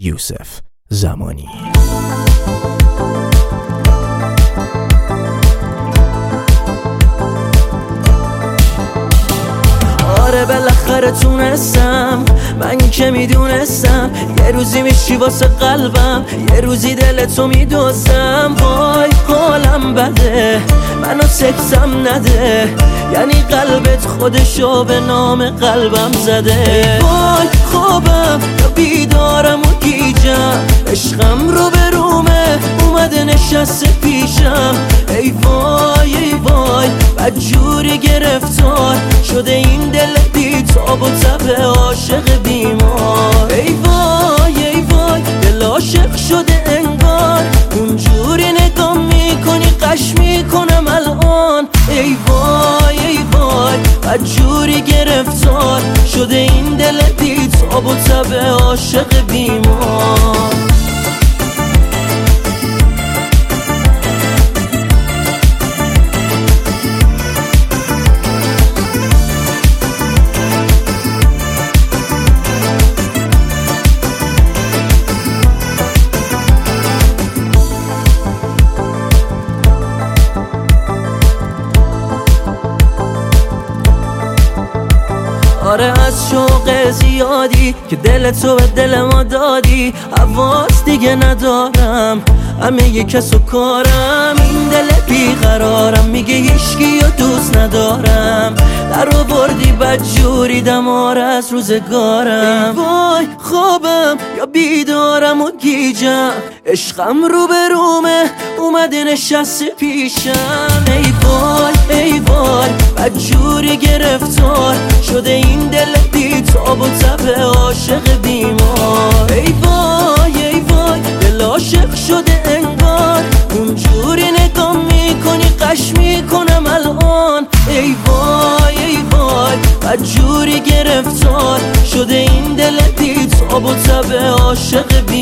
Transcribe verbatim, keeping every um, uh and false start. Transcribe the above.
یوسف زمانی. آره بالاخره تونستم، من که میدونستم یه روزی میشی واسه قلبم، یه روزی دلتو میدوزم. وای حالم بده، منو سکسم نده، یعنی قلبت خودشو به نام قلبم زده. وای خوابم یا بیدارم و گیجم، عشقم رو به رومه اومده نشسته پیشم. ای وای ای وای بدجوری گرفتار شده این دل بی تاب و تب عاشق بیمار. ای وای ای وای دل عاشق شده انگار، اونجوری نگاه میکنی قش میکنم الان. ای وای ای وای بدجوری گرفتار شده این دل بی تاب و تب عاشق بیمار. آره از شوق زیادی که دل تو به دل ما دادی، حواس دیگه ندارم، همه یه کس و کارم. این دل بیقرارم میگه هیچکی و دوست ندارم، در آوردی بدجوری دمار از روزگارم. ای وای خوابم یا بیدارم و گیجم، عشقم رو به رومه اومده نشسته پیشم. ای وای ای وای بدجوری گرفتار شده این دل بی تاب و تب عاشق بیمار. ای وای ای وای دل عاشق شده انگار، اونجوری نگاه میکنی قش میکنم الان. ای وای ای وای بدجوری گرفتار شده این دل بی تاب و تب عاشق بیمار.